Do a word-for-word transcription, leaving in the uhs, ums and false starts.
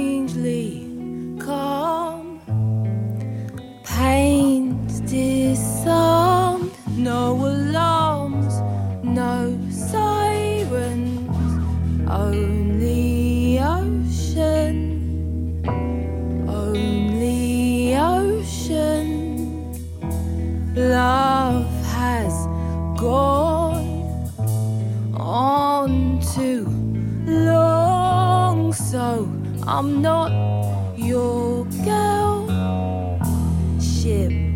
strangely calm. Pain's disarmed, no alarms, no sirens, only ocean, only ocean. Love has gone on too long, so I'm not your girl. Ship